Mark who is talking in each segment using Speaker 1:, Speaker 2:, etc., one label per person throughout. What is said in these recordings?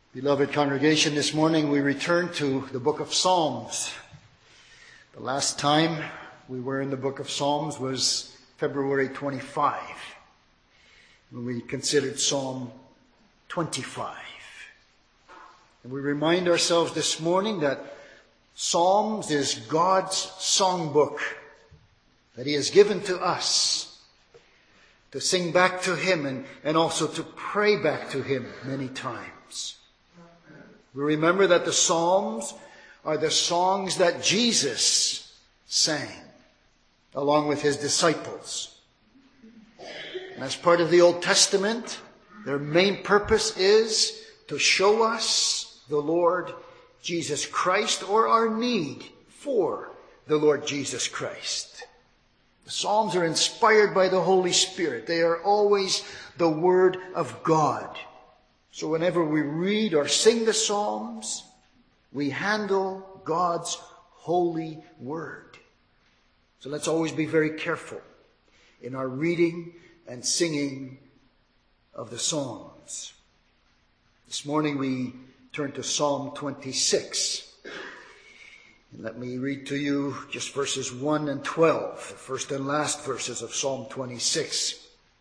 Speaker 1: Beloved congregation, this morning we return to the book of Psalms. The last time we were in the book of Psalms was February 25, when we considered Psalm 25. And we remind ourselves this morning that Psalms is God's songbook that He has given to us to sing back to Him and also to pray back to Him many times. We remember that the Psalms are the songs that Jesus sang along with His disciples. And as part of the Old Testament, their main purpose is to show us the Lord Jesus Christ, or our need for the Lord Jesus Christ. The Psalms are inspired by the Holy Spirit. They are always the Word of God. So whenever we read or sing the Psalms, we handle God's holy word. So let's always be very careful in our reading and singing of the Psalms. This morning we turn to Psalm 26. And let me read to you just verses 1 and 12, the first and last verses of Psalm 26.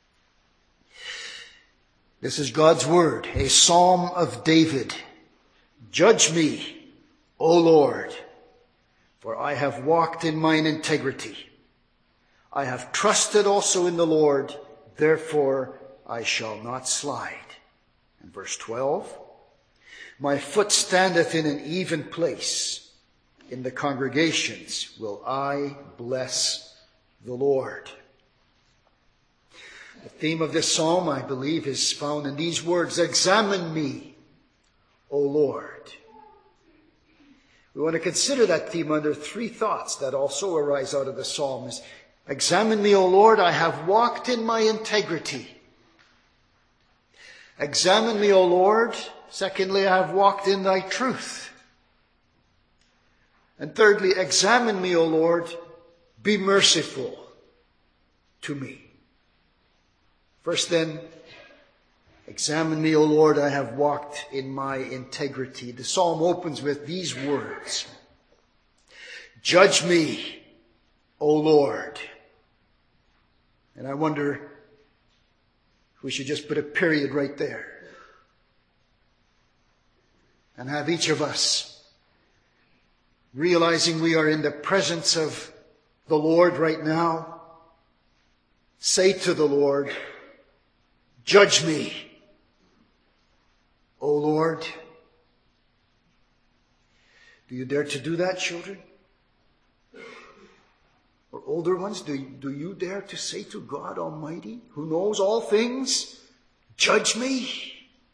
Speaker 1: This is God's word, a psalm of David. Judge me, O Lord, for I have walked in mine integrity. I have trusted also in the Lord, therefore I shall not slide. And verse 12, my foot standeth in an even place. In the congregations will I bless the Lord. The theme of this psalm, I believe, is found in these words, examine me, O Lord. We want to consider that theme under three thoughts that also arise out of the psalm. Examine me, O Lord, I have walked in my integrity. Examine me, O Lord. Secondly, I have walked in thy truth. And thirdly, examine me, O Lord, be merciful to me. First then, examine me, O Lord, I have walked in my integrity. The psalm opens with these words. Judge me, O Lord. And I wonder if we should just put a period right there and have each of us, realizing we are in the presence of the Lord right now, say to the Lord, judge me, O Lord. Do you dare to do that, children? Or older ones, do you dare to say to God Almighty, who knows all things, judge me?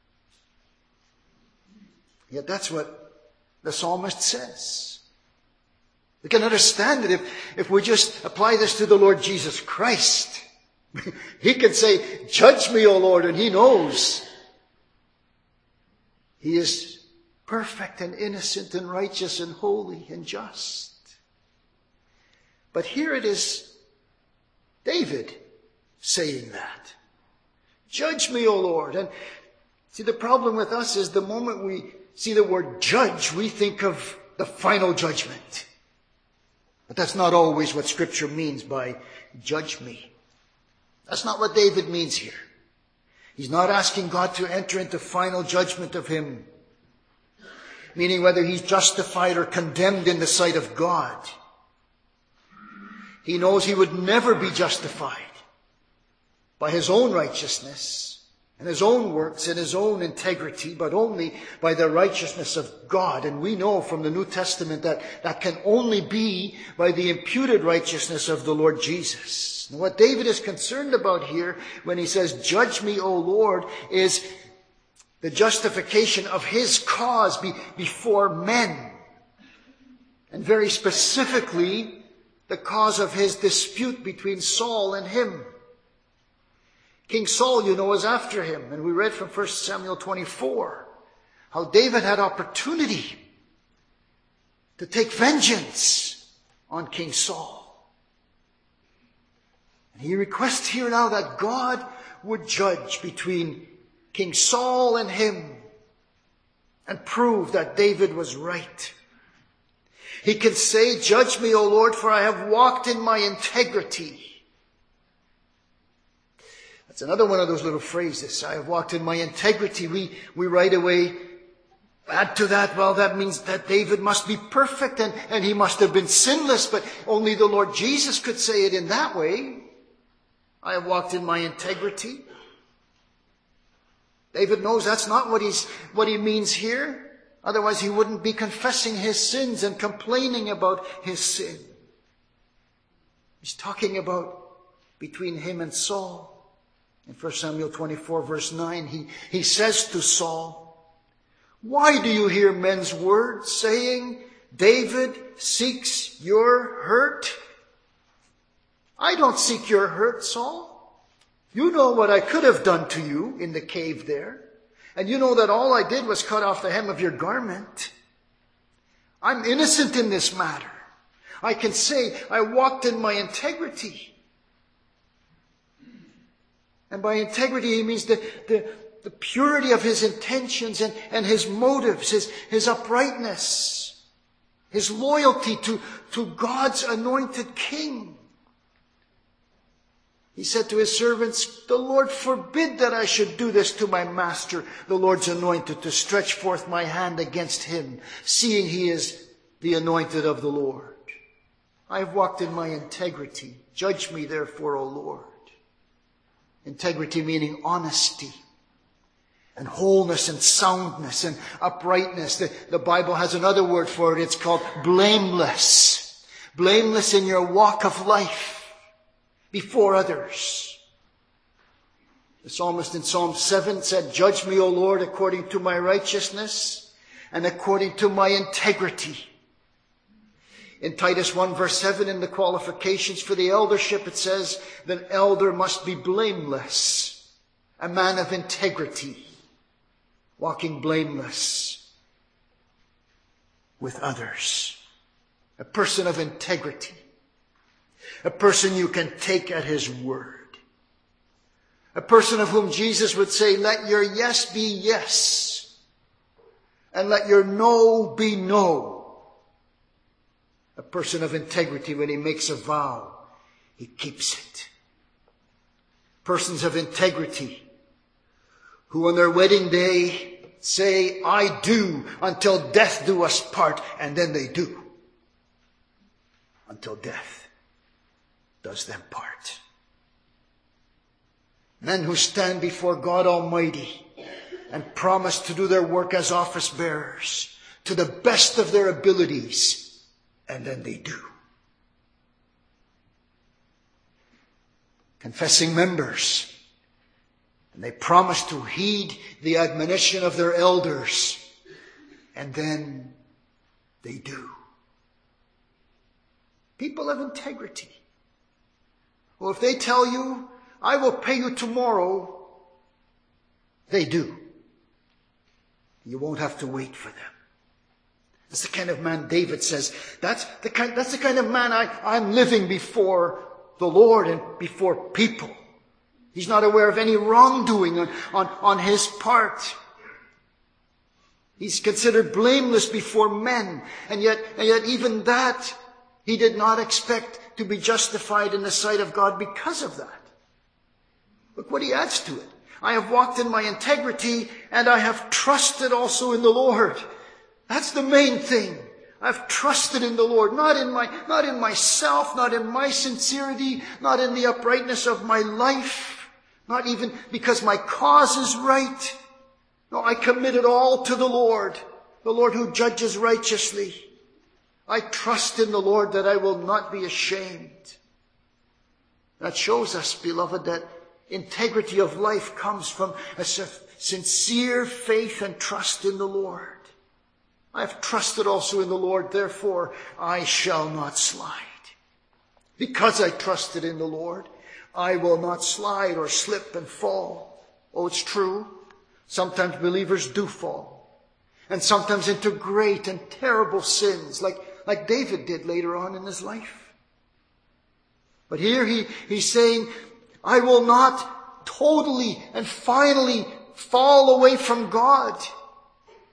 Speaker 1: Yet that's what the psalmist says. We can understand it if we just apply this to the Lord Jesus Christ. He can say, judge me, O Lord, and He knows. He is perfect and innocent and righteous and holy and just. But here it is David saying that. Judge me, O Lord. And see, the problem with us is the moment we see the word judge, we think of the final judgment. But that's not always what Scripture means by judge me. That's not what David means here. He's not asking God to enter into final judgment of him, meaning whether he's justified or condemned in the sight of God. He knows he would never be justified by his own righteousness and his own works and his own integrity, but only by the righteousness of God. And we know from the New Testament that that can only be by the imputed righteousness of the Lord Jesus. And what David is concerned about here when he says, judge me, O Lord, is the justification of his cause before men. And very specifically, the cause of his dispute between Saul and him. King Saul, you know, is after him. And we read from 1 Samuel 24 how David had opportunity to take vengeance on King Saul. And he requests here now that God would judge between King Saul and him. and prove that David was right. He can say, "Judge me, O Lord, for I have walked in my integrity." That's another one of those little phrases. I have walked in my integrity. We right away add to that, well, that means that David must be perfect and he must have been sinless, but only the Lord Jesus could say it in that way. I have walked in my integrity. David knows that's not what he means here. Otherwise he wouldn't be confessing his sins and complaining about his sin. He's talking about between him and Saul. In 1 Samuel 24 verse 9, he says to Saul, "Why do you hear men's words saying, 'David seeks your hurt'? I don't seek your hurt, Saul. You know what I could have done to you in the cave there. And you know that all I did was cut off the hem of your garment. I'm innocent in this matter. I can say I walked in my integrity." And by integrity, he means the purity of his intentions and his motives, his uprightness, his loyalty to God's anointed king. He said to his servants, "The Lord forbid that I should do this to my master, the Lord's anointed, to stretch forth my hand against him, seeing he is the anointed of the Lord. I have walked in my integrity. Judge me therefore, O Lord." Integrity meaning honesty and wholeness and soundness and uprightness. The Bible has another word for it. It's called blameless. Blameless in your walk of life before others. The psalmist in Psalm 7 said, "Judge me, O Lord, according to my righteousness and according to my integrity." In Titus 1 verse 7, in the qualifications for the eldership, it says that an elder must be blameless, a man of integrity, walking blameless with others. A person of integrity. A person you can take at his word. A person of whom Jesus would say, "Let your yes be yes, and let your no be no." A person of integrity, when he makes a vow, he keeps it. Persons of integrity, who on their wedding day say, "I do until death do us part," and then they do. Until death does them part. Men who stand before God Almighty and promise to do their work as office bearers to the best of their abilities, and then they do. Confessing members, and they promise to heed the admonition of their elders, and then they do. People of integrity, who if they tell you, "I will pay you tomorrow," they do. You won't have to wait for them. That's the kind of man David says, that's the kind of man I'm living before the Lord and before people. He's not aware of any wrongdoing on his part. He's considered blameless before men, and yet even that he did not expect to be justified in the sight of God because of that. Look what he adds to it. "I have walked in my integrity, and I have trusted also in the Lord." That's the main thing. I've trusted in the Lord, not in myself, not in my sincerity, not in the uprightness of my life, not even because my cause is right. No, I commit it all to the Lord who judges righteously. I trust in the Lord that I will not be ashamed. That shows us, beloved, that integrity of life comes from a sincere faith and trust in the Lord. I have trusted also in the Lord, therefore I shall not slide. Because I trusted in the Lord, I will not slide or slip and fall. Oh, it's true. Sometimes believers do fall. And sometimes into great and terrible sins, like David did later on in his life. But here he's saying, I will not totally and finally fall away from God.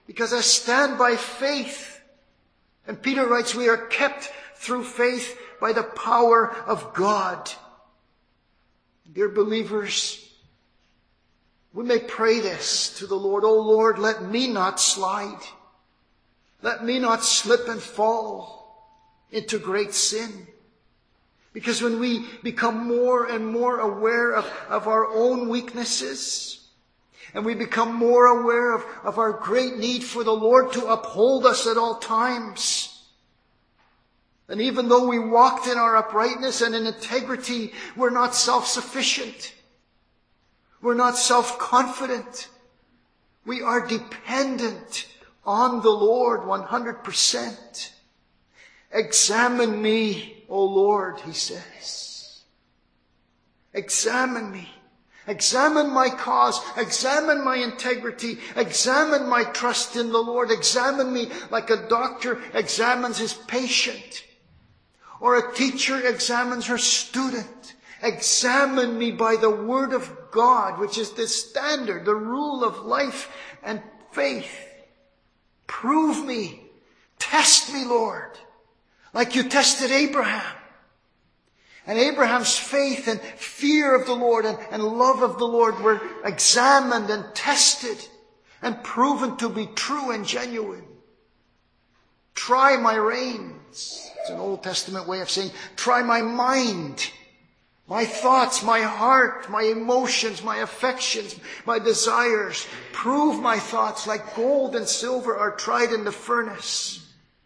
Speaker 1: because I stand by faith. And Peter writes, we are kept through faith by the power of God. Dear believers, we may pray this to the Lord. Oh Lord, let me not slide. Let me not slip and fall into great sin. Because when we become more and more aware of our own weaknesses, and we become more aware of our great need for the Lord to uphold us at all times, and even though we walked in our uprightness and in integrity, we're not self-sufficient. We're not self-confident. We are dependent on the Lord 100%. Examine me, O Lord, he says. Examine me. Examine my cause. Examine my integrity. Examine my trust in the Lord. Examine me like a doctor examines his patient, or a teacher examines her student. Examine me by the word of God, which is the standard, the rule of life and faith. Prove me. Test me, Lord, like you tested Abraham. And Abraham's faith and fear of the Lord and love of the Lord were examined and tested and proven to be true and genuine. Try my reins. It's an Old Testament way of saying, try my mind, my thoughts, my heart, my emotions, my affections, my desires. Prove my thoughts like gold and silver are tried in the furnace.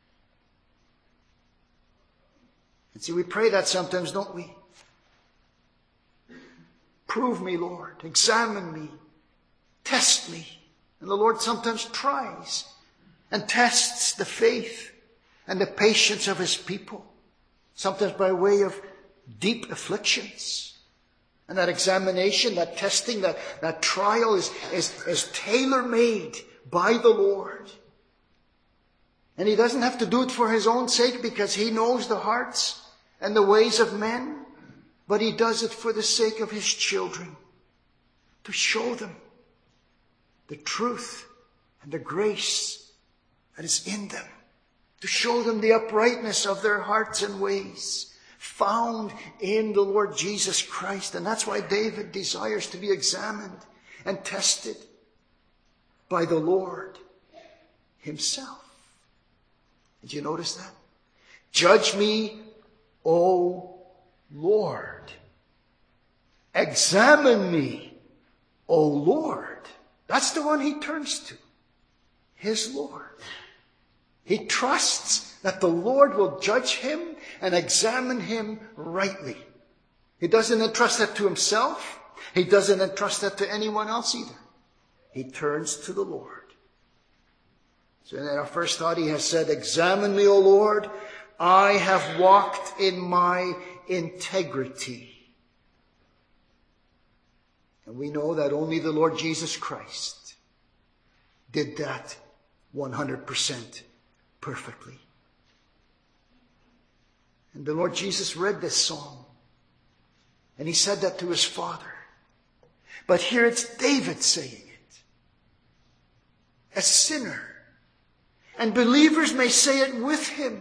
Speaker 1: And see, we pray that sometimes, don't we? Prove me, Lord. Examine me. Test me. And the Lord sometimes tries and tests the faith and the patience of his people. Sometimes by way of deep afflictions. And that examination, that testing, that trial is tailor-made by the Lord. And he doesn't have to do it for his own sake, because he knows the hearts and the ways of men, but he does it for the sake of his children, to show them the truth and the grace that is in them, to show them the uprightness of their hearts and ways found in the Lord Jesus Christ. And that's why David desires to be examined and tested by the Lord himself. Did you notice that? Judge me, O Lord. Examine me, O Lord. That's the one he turns to. His Lord. He trusts that the Lord will judge him and examine him rightly. He doesn't entrust that to himself. He doesn't entrust that to anyone else either. He turns to the Lord. So in our first thought, he has said, examine me, O Lord. I have walked in my integrity. And we know that only the Lord Jesus Christ did that 100% perfectly. And the Lord Jesus read this psalm, and he said that to his Father. But here it's David saying it. A sinner. And believers may say it with him.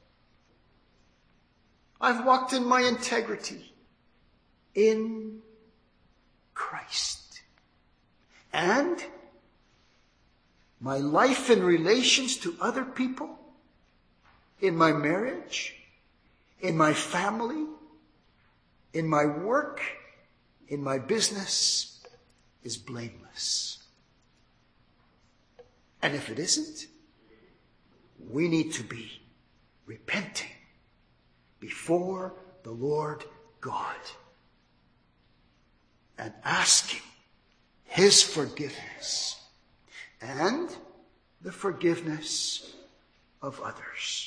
Speaker 1: I've walked in my integrity in Christ. And my life in relations to other people, in my marriage, in my family, in my work, in my business, is blameless. And if it isn't, we need to be repenting before the Lord God and asking his forgiveness and the forgiveness of others.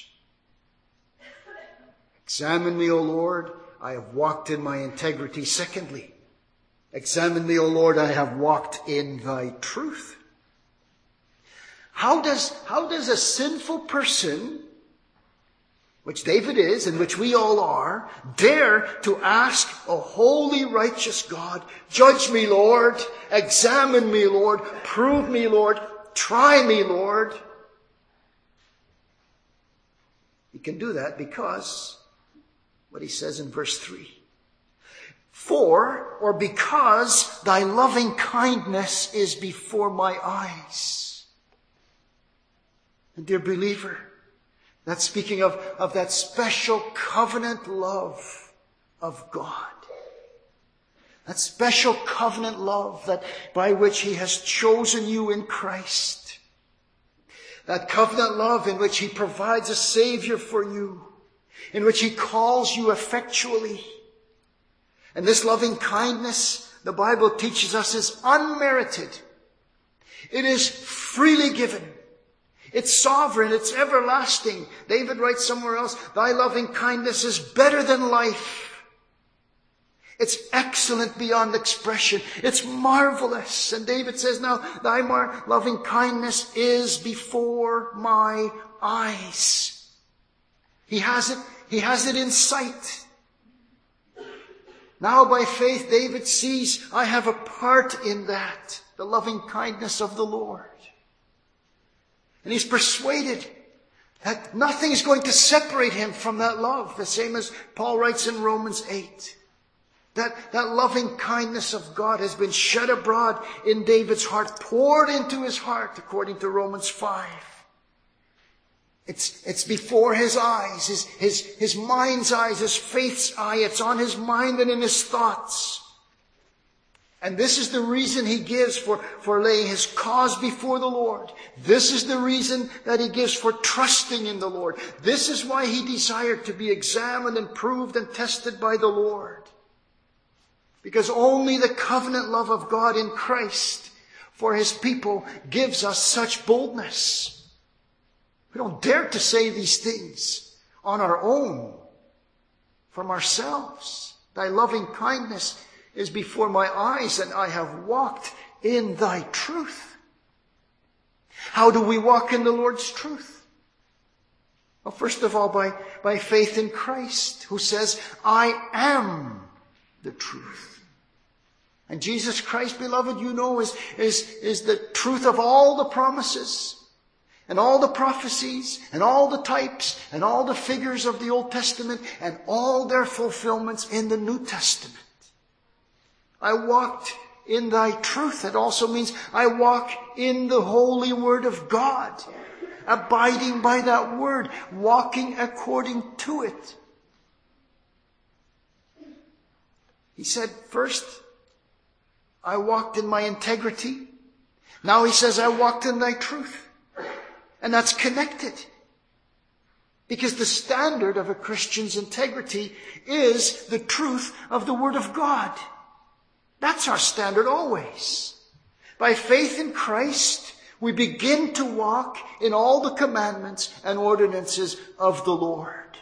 Speaker 1: Examine me, O Lord, I have walked in my integrity. Secondly, examine me, O Lord, I have walked in thy truth. How does a sinful person, which David is and which we all are, dare to ask a holy, righteous God, judge me, Lord, examine me, Lord, prove me, Lord, Try me, Lord. He can do that because what he says in verse 3. For, or because thy loving kindness is before my eyes. And dear believer, that's speaking of that special covenant love of God. That special covenant love that by which he has chosen you in Christ. That covenant love in which he provides a Savior for you. In which he calls you effectually. And this loving kindness, the Bible teaches us, is unmerited. It is freely given. It's sovereign. It's everlasting. David writes somewhere else, thy loving kindness is better than life. It's excellent beyond expression. It's marvelous. And David says, now thy loving kindness is before my eyes. He has it. He has it in sight. Now by faith, David sees, I have a part in that, the loving kindness of the Lord. And he's persuaded that nothing is going to separate him from that love, the same as Paul writes in Romans 8. That loving kindness of God has been shed abroad in David's heart, poured into his heart, according to Romans 5. It's before his eyes, his mind's eyes, his faith's eye. It's on his mind and in his thoughts. And this is the reason he gives for laying his cause before the Lord. This is the reason that he gives for trusting in the Lord. This is why he desired to be examined and proved and tested by the Lord. Because only the covenant love of God in Christ for his people gives us such boldness. We don't dare to say these things on our own, from ourselves. Thy loving kindness is before my eyes, and I have walked in thy truth. How do we walk in the Lord's truth? Well, first of all, by faith in Christ, who says, I am the truth. And Jesus Christ, beloved, you know, is the truth of all the promises and all the prophecies and all the types and all the figures of the Old Testament and all their fulfillments in the New Testament. I walked in thy truth. It also means I walk in the holy word of God, abiding by that word, walking according to it. He said, first, I walked in my integrity. Now he says, I walked in thy truth. And that's connected. Because the standard of a Christian's integrity is the truth of the Word of God. That's our standard always. By faith in Christ, we begin to walk in all the commandments and ordinances of the Lord.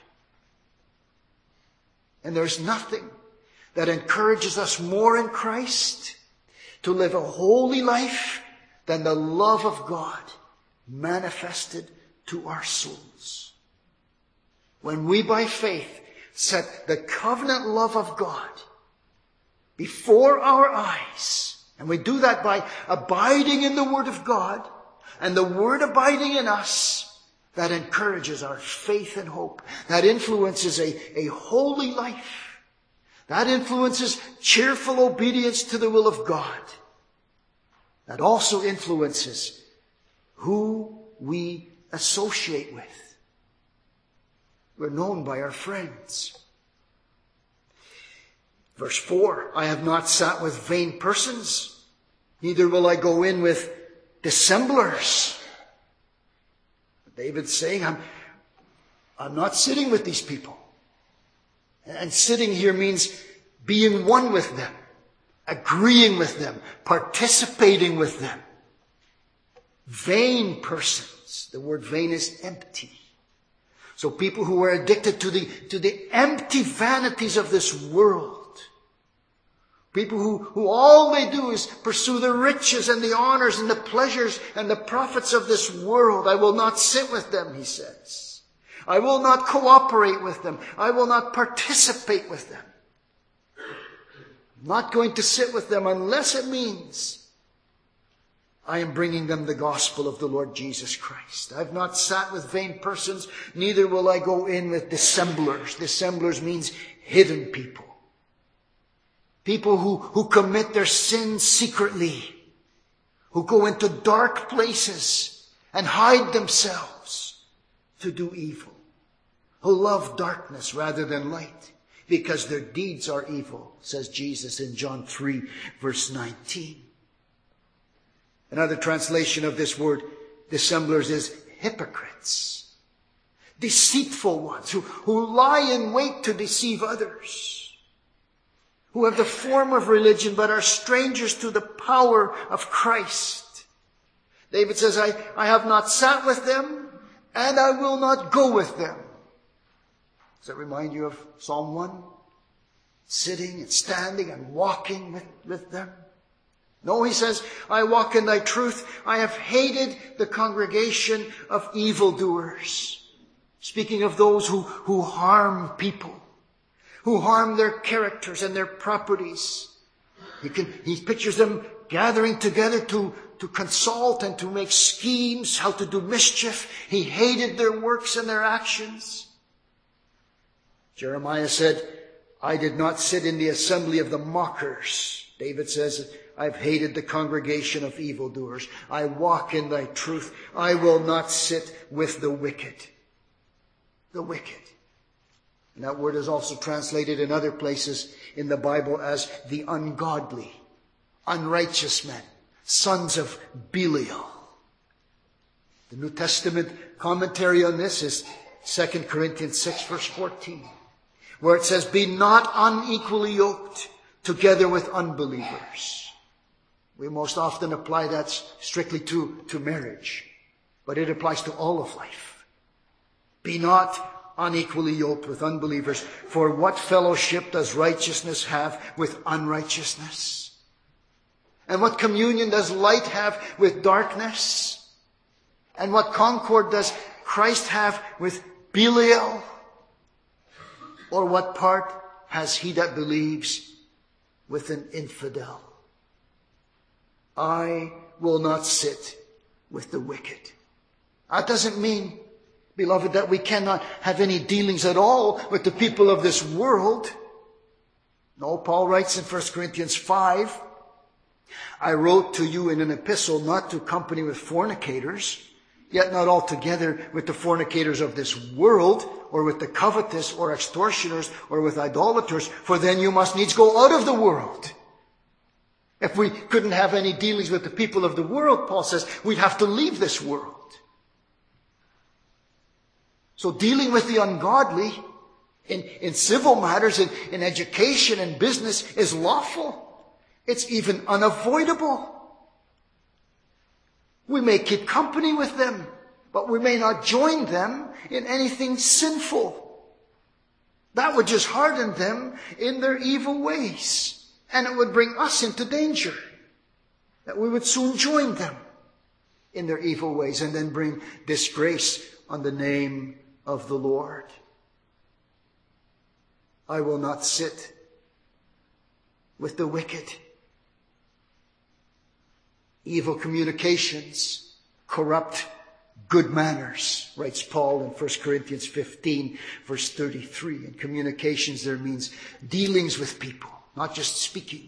Speaker 1: And there's nothing that encourages us more in Christ to live a holy life than the love of God manifested to our souls. When we by faith set the covenant love of God before our eyes, and we do that by abiding in the Word of God and the Word abiding in us, that encourages our faith and hope. That influences a holy life. That influences cheerful obedience to the will of God. That also influences who we associate with. We're known by our friends. Verse 4, I have not sat with vain persons, neither will I go in with dissemblers. David's saying, I'm not sitting with these people. And sitting here means being one with them, agreeing with them, participating with them. Vain persons. The word vain is empty. So people who are addicted to the empty vanities of this world. People who all they do is pursue the riches and the honors and the pleasures and the profits of this world. I will not sit with them, he says. I will not cooperate with them. I will not participate with them. I'm not going to sit with them unless it means I am bringing them the gospel of the Lord Jesus Christ. I've not sat with vain persons, neither will I go in with dissemblers. Dissemblers means hidden people. People who commit their sins secretly, who go into dark places and hide themselves to do evil, who love darkness rather than light, because their deeds are evil, says Jesus in John 3, verse 19. Another translation of this word, dissemblers, is hypocrites. Deceitful ones who lie in wait to deceive others. Who have the form of religion but are strangers to the power of Christ. David says, I have not sat with them and I will not go with them. Does that remind you of Psalm 1? Sitting and standing and walking with them. No, he says, I walk in thy truth. I have hated the congregation of evildoers. Speaking of those who harm people, who harm their characters and their properties. He pictures them gathering together to consult and to make schemes, how to do mischief. He hated their works and their actions. Jeremiah said, I did not sit in the assembly of the mockers. David says, I've hated the congregation of evildoers. I walk in thy truth. I will not sit with the wicked. The wicked. And that word is also translated in other places in the Bible as the ungodly, unrighteous men, sons of Belial. The New Testament commentary on this is 2 Corinthians 6, verse 14, where it says, be not unequally yoked together with unbelievers. We most often apply that strictly to marriage, but it applies to all of life. Be not unequally yoked with unbelievers, for what fellowship does righteousness have with unrighteousness? And what communion does light have with darkness? And what concord does Christ have with Belial? Or what part has he that believes with an infidel? I will not sit with the wicked. That doesn't mean, beloved, that we cannot have any dealings at all with the people of this world. No, Paul writes in 1 Corinthians 5, I wrote to you in an epistle not to company with fornicators, yet not altogether with the fornicators of this world, or with the covetous, or extortioners, or with idolaters, for then you must needs go out of the world. If we couldn't have any dealings with the people of the world, Paul says, we'd have to leave this world. So dealing with the ungodly in civil matters, in education and business is lawful. It's even unavoidable. We may keep company with them, but we may not join them in anything sinful. That would just harden them in their evil ways. And it would bring us into danger. That we would soon join them in their evil ways and then bring disgrace on the name of the Lord. I will not sit with the wicked. Evil communications corrupt good manners, writes Paul in 1 Corinthians 15, verse 33. And communications there means dealings with people, not just speaking.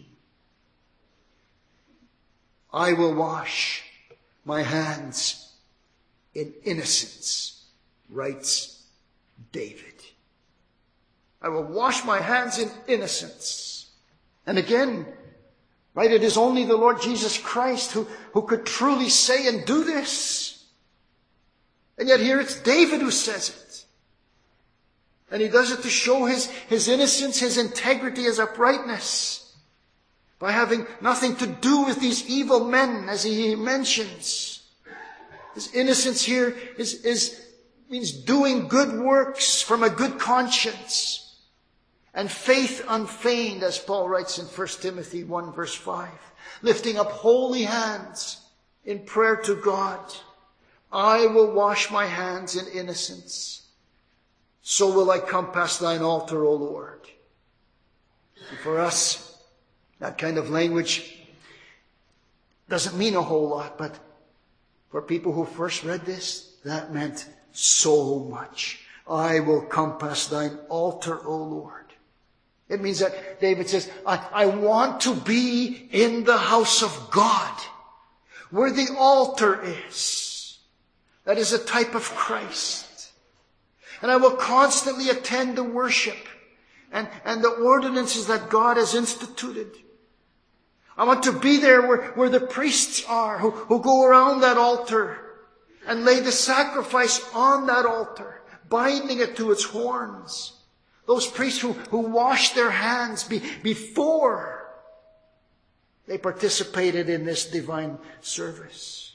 Speaker 1: I will wash my hands in innocence, writes David. I will wash my hands in innocence. And again, right, it is only the Lord Jesus Christ who could truly say and do this. And yet here it's David who says it. And he does it to show his innocence, his integrity, his uprightness, by having nothing to do with these evil men, as he mentions. His innocence here means doing good works from a good conscience, and faith unfeigned, as Paul writes in 1 Timothy 1 verse 5, lifting up holy hands in prayer to God. I will wash my hands in innocence. So will I come past thine altar, O Lord. And for us, that kind of language Doesn't mean a whole lot, but for people who first read this, that meant so much. I will compass thine altar, O Lord. It means that David says, I want to be in the house of God, where the altar is. That is a type of Christ. And I will constantly attend the worship and the ordinances that God has instituted. I want to be there where the priests are, who go around that altar and lay the sacrifice on that altar, binding it to its horns. Those priests who wash their hands before they participated in this divine service.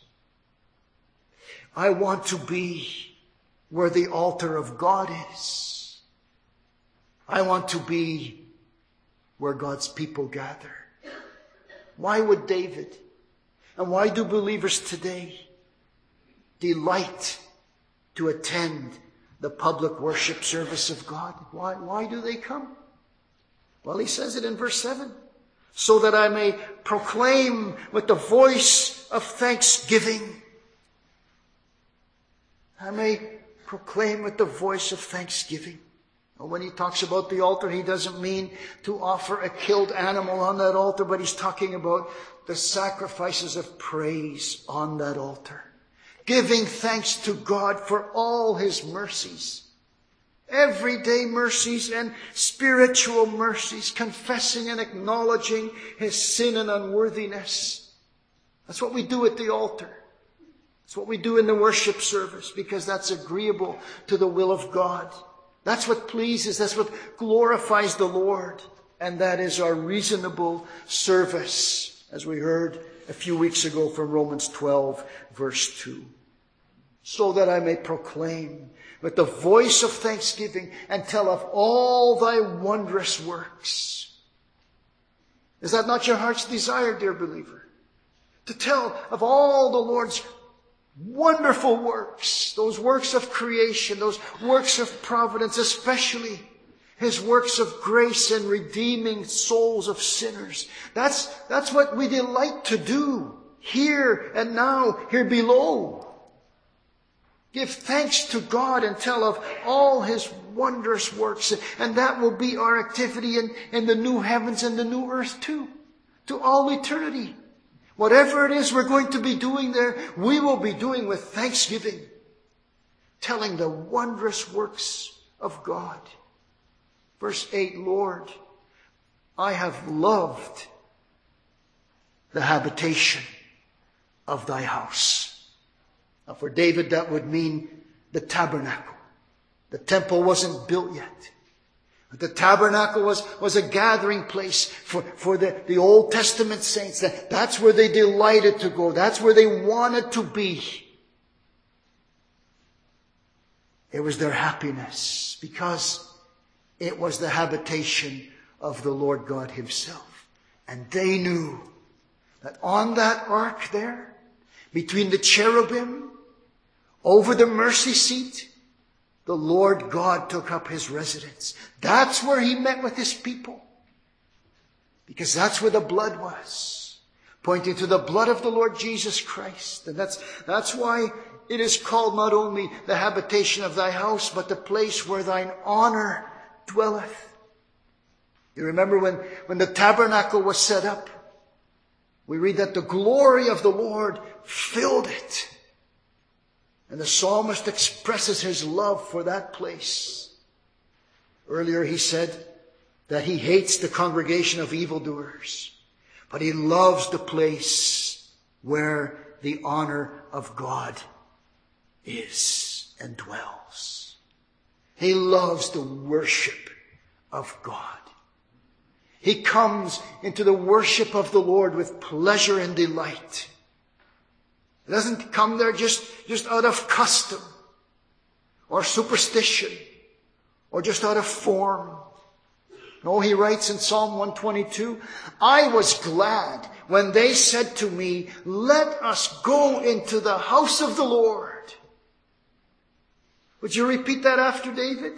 Speaker 1: I want to be where the altar of God is. I want to be where God's people gather. Why would David, and why do believers today delight to attend the public worship service of God? Why do they come? Well, he says it in verse 7. So that I may proclaim with the voice of thanksgiving. I may proclaim with the voice of thanksgiving. When he talks about the altar, he doesn't mean to offer a killed animal on that altar, but he's talking about the sacrifices of praise on that altar. Giving thanks to God for all His mercies. Everyday mercies and spiritual mercies. Confessing and acknowledging his sin and unworthiness. That's what we do at the altar. That's what we do in the worship service, because that's agreeable to the will of God. That's what pleases, that's what glorifies the Lord. And that is our reasonable service, as we heard a few weeks ago from Romans 12, verse 2. So that I may proclaim with the voice of thanksgiving and tell of all thy wondrous works. Is that not your heart's desire, dear believer? To tell of all the Lord's wonderful works, those works of creation, those works of providence, especially His works of grace and redeeming souls of sinners. That's what we delight to do here and now, here below. Give thanks to God and tell of all His wondrous works. And that will be our activity in the new heavens and the new earth too, to all eternity. Whatever it is we're going to be doing there, we will be doing with thanksgiving, telling the wondrous works of God. Verse 8, Lord, I have loved the habitation of thy house. Now for David, that would mean the tabernacle. The temple wasn't built yet. The tabernacle was a gathering place for the Old Testament saints. That's where they delighted to go. That's where they wanted to be. It was their happiness because it was the habitation of the Lord God Himself. And they knew that on that ark there, between the cherubim, over the mercy seat, the Lord God took up His residence. That's where He met with His people. Because that's where the blood was. Pointing to the blood of the Lord Jesus Christ. And that's why it is called not only the habitation of thy house, but the place where thine honor dwelleth. You remember when the tabernacle was set up, we read that the glory of the Lord filled it. And the psalmist expresses his love for that place. Earlier he said that he hates the congregation of evildoers, but he loves the place where the honor of God is and dwells. He loves the worship of God. He comes into the worship of the Lord with pleasure and delight. He doesn't come there just out of custom or superstition or just out of form. No, he writes in Psalm 122, I was glad when they said to me, let us go into the house of the Lord. Would you repeat that after David?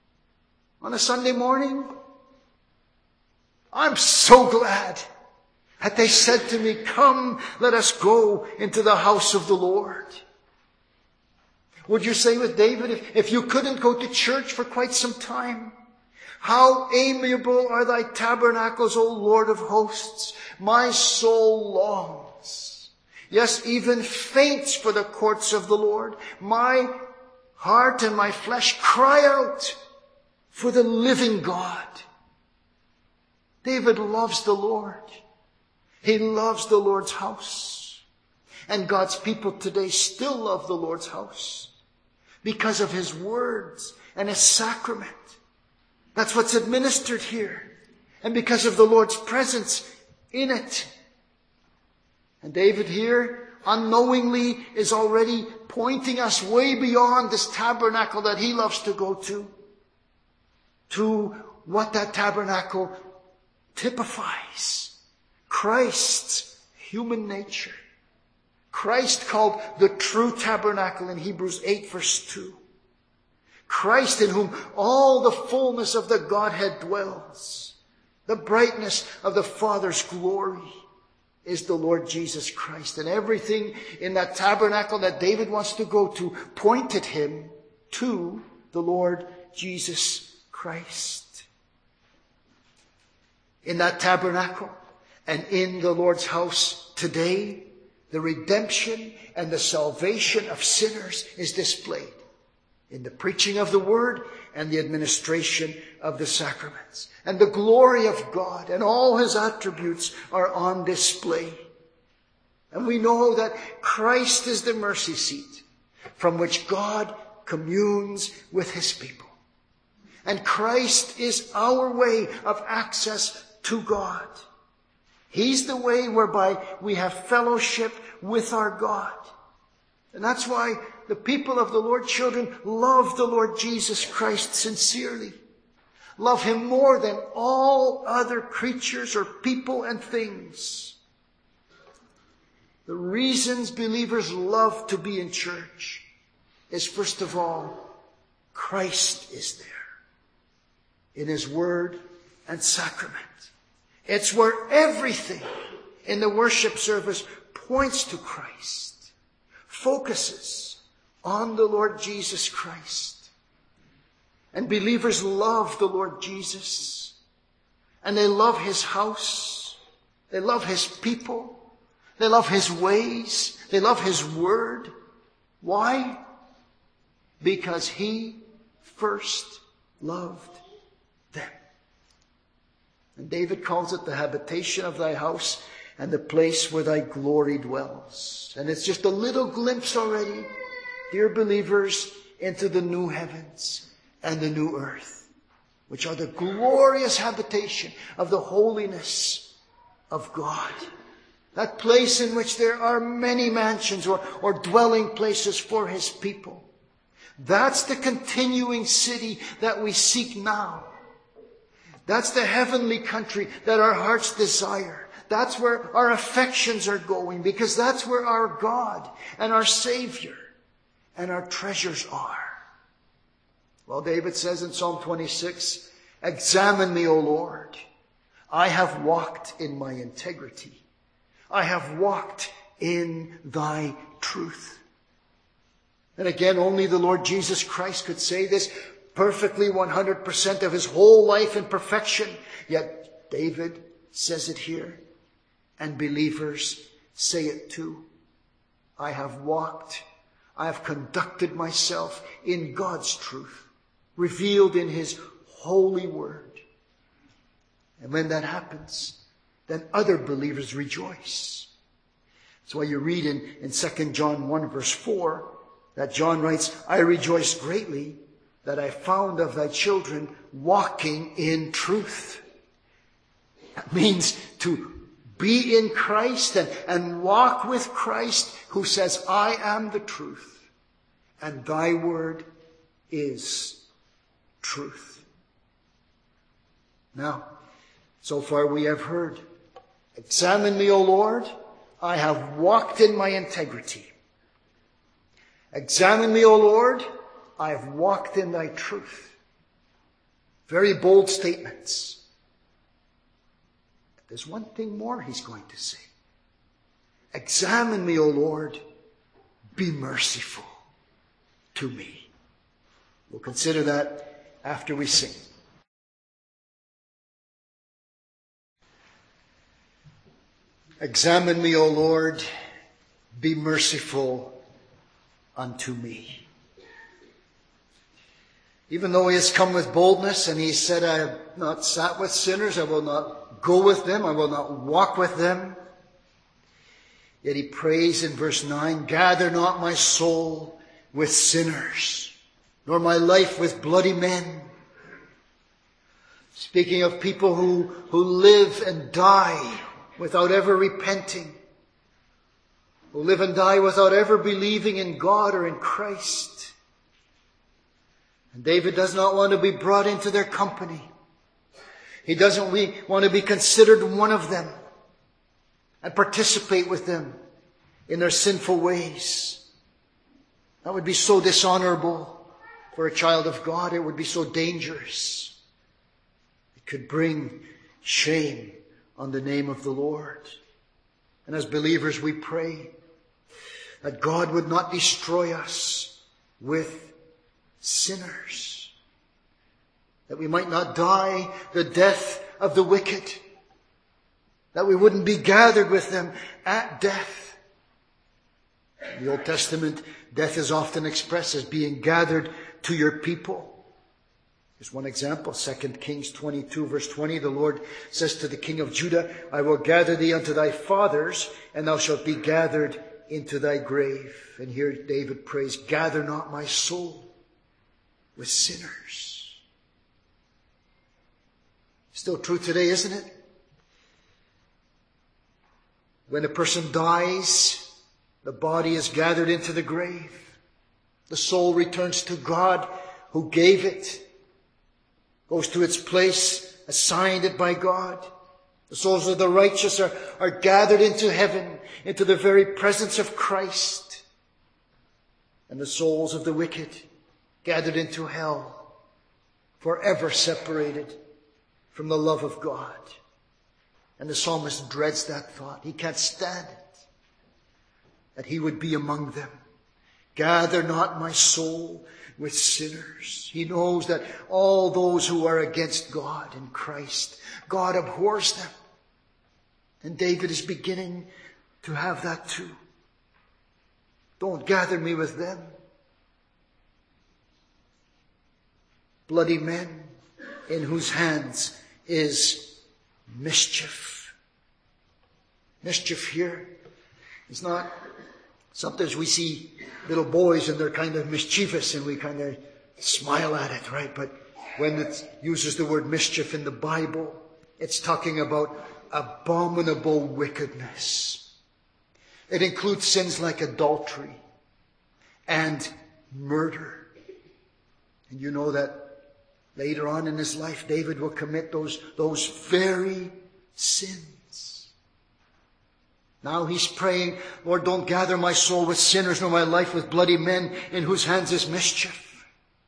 Speaker 1: On a Sunday morning? I'm so glad Had they said to me, "Come, let us go into the house of the Lord"? Would you say with David, if you couldn't go to church for quite some time, "How amiable are thy tabernacles, O Lord of hosts! My soul longs, yes, even faints for the courts of the Lord. My heart and my flesh cry out for the living God." David loves the Lord. He loves the Lord's house. And God's people today still love the Lord's house because of His words and His sacrament. That's what's administered here. And because of the Lord's presence in it. And David here unknowingly is already pointing us way beyond this tabernacle that he loves to go to what that tabernacle typifies. Christ's human nature. Christ called the true tabernacle in Hebrews 8 verse 2. Christ in whom all the fullness of the Godhead dwells. The brightness of the Father's glory is the Lord Jesus Christ. And everything in that tabernacle that David wants to go to pointed him to the Lord Jesus Christ. In that tabernacle and in the Lord's house today, the redemption and the salvation of sinners is displayed in the preaching of the word and the administration of the sacraments. And the glory of God and all His attributes are on display. And we know that Christ is the mercy seat from which God communes with His people. And Christ is our way of access to God. He's the way whereby we have fellowship with our God. And that's why the people of the Lord, children, love the Lord Jesus Christ sincerely. Love Him more than all other creatures or people and things. The reasons believers love to be in church is, first of all, Christ is there in His word and sacrament. It's where everything in the worship service points to Christ, focuses on the Lord Jesus Christ. And believers love the Lord Jesus. And they love His house. They love His people. They love His ways. They love His word. Why? Because He first loved them. And David calls it the habitation of thy house and the place where thy glory dwells. And it's just a little glimpse already, dear believers, into the new heavens and the new earth, which are the glorious habitation of the holiness of God. That place in which there are many mansions or dwelling places for His people. That's the continuing city that we seek now. That's the heavenly country that our hearts desire. That's where our affections are going, because that's where our God and our Savior and our treasures are. Well, David says in Psalm 26, "Examine me, O Lord. I have walked in my integrity. I have walked in thy truth." And again, only the Lord Jesus Christ could say this perfectly, 100% of His whole life in perfection. Yet David says it here, and believers say it too. I have walked, I have conducted myself in God's truth, revealed in His holy word. And when that happens, then other believers rejoice. That's why you read in 2 John 1 verse 4 that John writes, "I rejoice greatly that I found of thy children walking in truth." That means to be in Christ and walk with Christ, who says, "I am the truth, and thy word is truth." Now, so far we have heard, "Examine me, O Lord, I have walked in my integrity. Examine me, O Lord, I have walked in thy truth." Very bold statements. There's one thing more he's going to say. Examine me, O Lord. Be merciful to me. We'll consider that after we sing. Examine me, O Lord. Be merciful unto me. Even though he has come with boldness and he said, I have not sat with sinners, I will not go with them, I will not walk with them. Yet he prays in verse 9, gather not my soul with sinners, nor my life with bloody men. Speaking of people who live and die without ever repenting, who live and die without ever believing in God or in Christ. And David does not want to be brought into their company. He doesn't want to be considered one of them and participate with them in their sinful ways. That would be so dishonorable for a child of God. It would be so dangerous. It could bring shame on the name of the Lord. And as believers, we pray that God would not destroy us with sinners, that we might not die the death of the wicked, that we wouldn't be gathered with them at death. In the Old Testament, death is often expressed as being gathered to your people. Here's one example, 2 Kings 22 verse 20. The Lord says to the king of Judah, I will gather thee unto thy fathers, and thou shalt be gathered into thy grave. And here David prays, gather not my soul with sinners. Still true today, isn't it? When a person dies, the body is gathered into the grave. The soul returns to God who gave it, goes to its place assigned it by God. The souls of the righteous are gathered into heaven, into the very presence of Christ. And the souls of the wicked gathered into hell, forever separated from the love of God. And the psalmist dreads that thought. He can't stand it, that he would be among them. Gather not my soul with sinners. He knows that all those who are against God in Christ, God abhors them. And David is beginning to have that too. Don't gather me with them. Bloody men in whose hands is mischief. Mischief here is not, sometimes we see little boys and they're kind of mischievous and we kind of smile at it, right? But when it uses the word mischief in the Bible, it's talking about abominable wickedness. It includes sins like adultery and murder. And you know that later on in his life, David will commit those very sins. Now he's praying, Lord, don't gather my soul with sinners, nor my life with bloody men in whose hands is mischief.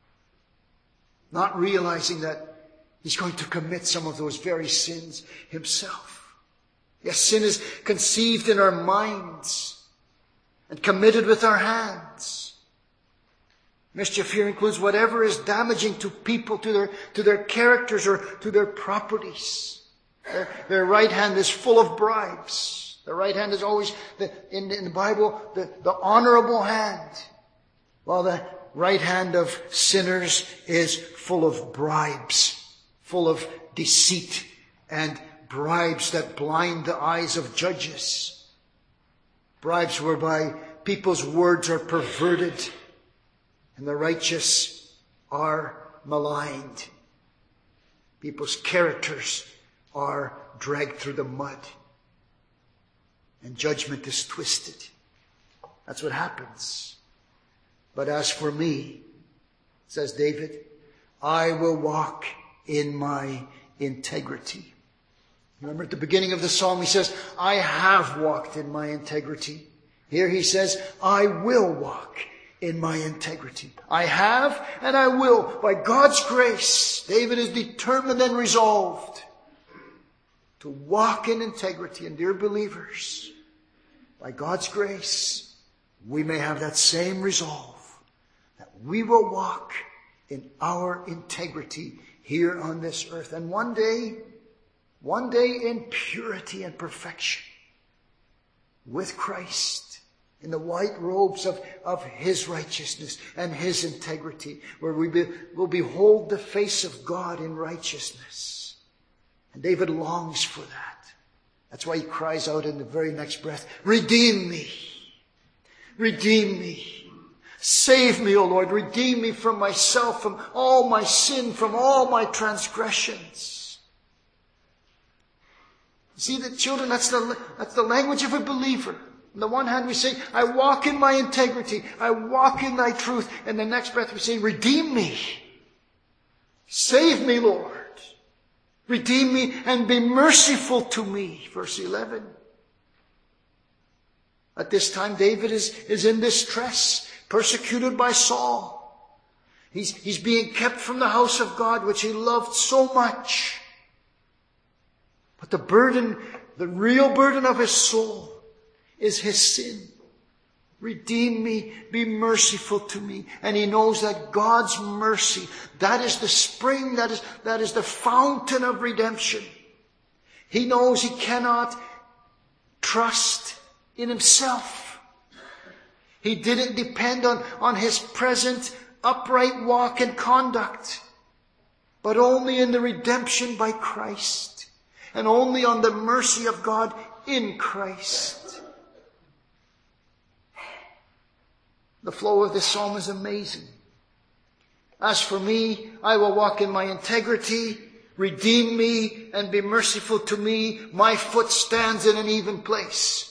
Speaker 1: Not realizing that he's going to commit some of those very sins himself. Yes, sin is conceived in our minds and committed with our hands. Mischief here includes whatever is damaging to people, to their characters or to their properties. Their right hand is full of bribes. The right hand is always, in the Bible, the honorable hand. While the right hand of sinners is full of bribes, full of deceit and bribes that blind the eyes of judges. Bribes whereby people's words are perverted and the righteous are maligned. People's characters are dragged through the mud. And judgment is twisted. That's what happens. But as for me, says David, I will walk in my integrity. Remember at the beginning of the psalm, he says, I have walked in my integrity. Here he says, I will walk in my integrity. I have and I will. By God's grace, David is determined and resolved to walk in integrity. And dear believers, by God's grace, we may have that same resolve, that we will walk in our integrity here on this earth. And one day in purity and perfection, with Christ, in the white robes of His righteousness and His integrity, where we will behold the face of God in righteousness. And David longs for that. That's why he cries out in the very next breath, "Redeem me! Redeem me! Save me, O Lord! Redeem me from myself, from all my sin, from all my transgressions." See that, children, that's the language of a believer. On the one hand we say, "I walk in my integrity, I walk in thy truth." And the next breath we say, "Redeem me. Save me, Lord. Redeem me and be merciful to me." Verse 11. At this time David is in distress, persecuted by Saul. He's being kept from the house of God, which he loved so much. But the real burden of his soul is his sin. Redeem me, be merciful to me. And he knows that God's mercy, that is the spring, that is the fountain of redemption. He knows he cannot trust in himself. He didn't depend on his present upright walk and conduct, but only in the redemption by Christ, and only on the mercy of God in Christ. The flow of this psalm is amazing. "As for me, I will walk in my integrity. Redeem me and be merciful to me. My foot stands in an even place."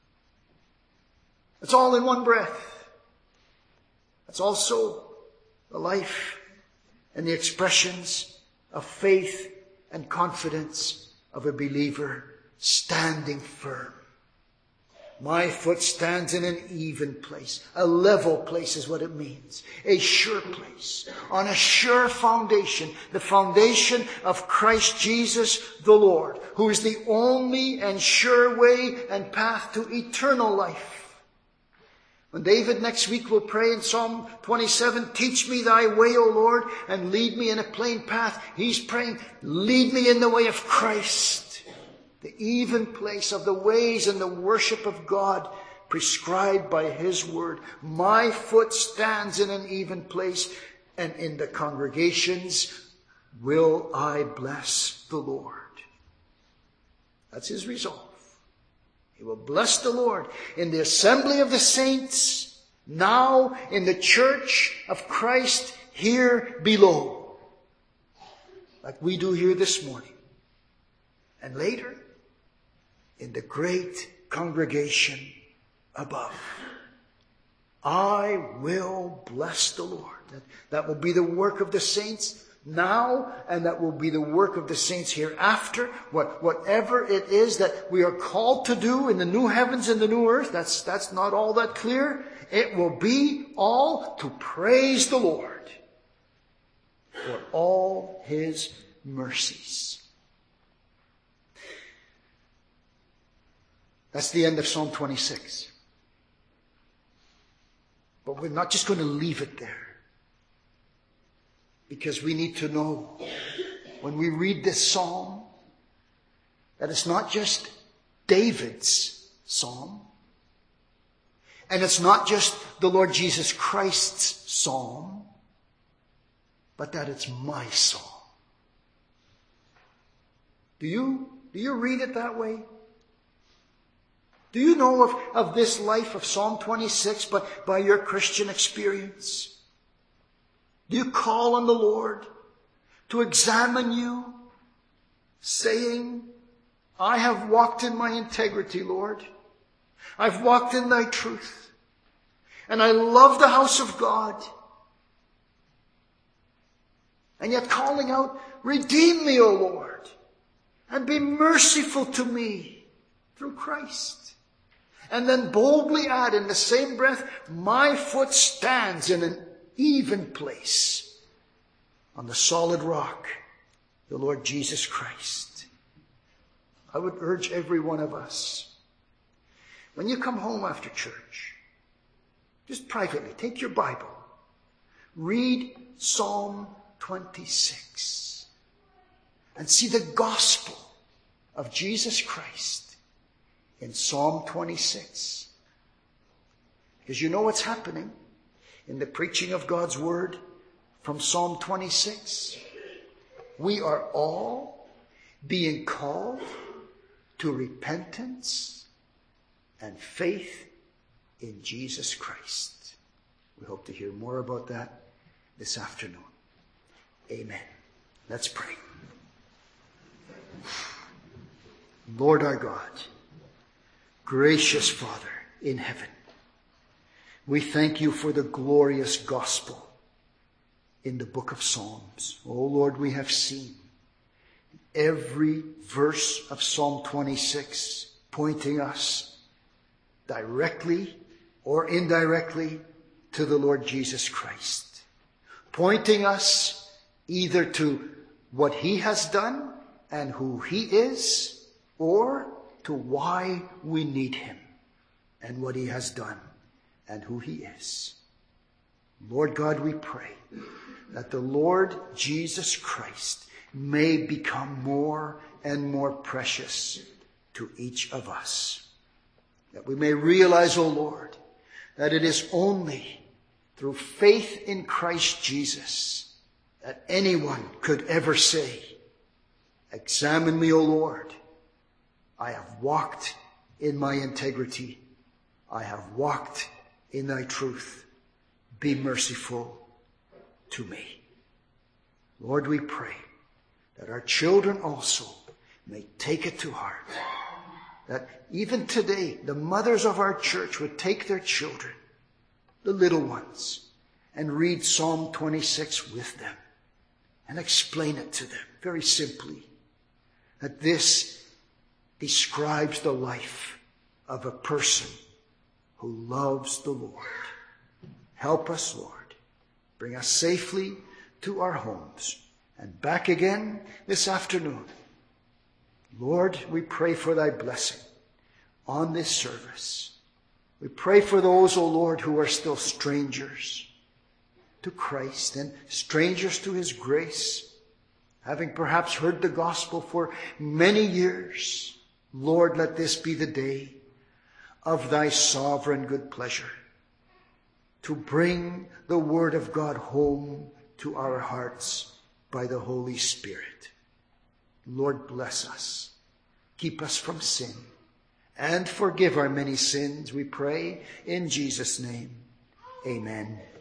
Speaker 1: It's all in one breath. That's also the life and the expressions of faith and confidence of a believer standing firm. My foot stands in an even place. A level place is what it means. A sure place. On a sure foundation. The foundation of Christ Jesus the Lord, who is the only and sure way and path to eternal life. When David next week will pray in Psalm 27, "Teach me thy way, O Lord, and lead me in a plain path," he's praying, "Lead me in the way of Christ." The even place of the ways and the worship of God prescribed by His word. My foot stands in an even place, and in the congregations will I bless the Lord. That's his resolve. He will bless the Lord in the assembly of the saints, now in the church of Christ here below, like we do here this morning, and later in the great congregation above. I will bless the Lord. That will be the work of the saints now, and that will be the work of the saints hereafter. Whatever it is that we are called to do in the new heavens and the new earth, that's not all that clear. It will be all to praise the Lord for all His mercies. That's the end of Psalm 26. But we're not just going to leave it there. Because we need to know, when we read this psalm, that it's not just David's psalm. And it's not just the Lord Jesus Christ's psalm. But that it's my psalm. Do you read it that way? Do you know of this life of Psalm 26 by your Christian experience? Do you call on the Lord to examine you, saying, "I have walked in my integrity, Lord. I've walked in thy truth. And I love the house of God." And yet calling out, "Redeem me, O Lord, and be merciful to me through Christ." And then boldly add in the same breath, "My foot stands in an even place on the solid rock, the Lord Jesus Christ." I would urge every one of us, when you come home after church, just privately, take your Bible, read Psalm 26, and see the gospel of Jesus Christ in Psalm 26. Because you know what's happening in the preaching of God's word from Psalm 26. We are all being called to repentance and faith in Jesus Christ. We hope to hear more about that this afternoon. Amen. Let's pray. Lord our God, gracious Father in heaven, we thank you for the glorious gospel in the book of Psalms. Oh Lord, we have seen every verse of Psalm 26 pointing us directly or indirectly to the Lord Jesus Christ, pointing us either to what he has done and who he is, or to why we need him and what he has done and who he is. Lord God, we pray that the Lord Jesus Christ may become more and more precious to each of us. That we may realize, O Lord, that it is only through faith in Christ Jesus that anyone could ever say, examine me, O Lord. I have walked in my integrity. I have walked in thy truth. Be merciful to me. Lord, we pray that our children also may take it to heart. That even today, the mothers of our church would take their children, the little ones, and read Psalm 26 with them and explain it to them very simply. That this describes the life of a person who loves the Lord. Help us, Lord. Bring us safely to our homes and back again this afternoon. Lord, we pray for thy blessing on this service. We pray for those, O Lord, who are still strangers to Christ and strangers to his grace, having perhaps heard the gospel for many years. Lord, let this be the day of thy sovereign good pleasure to bring the word of God home to our hearts by the Holy Spirit. Lord, bless us. Keep us from sin and forgive our many sins, we pray in Jesus' name. Amen.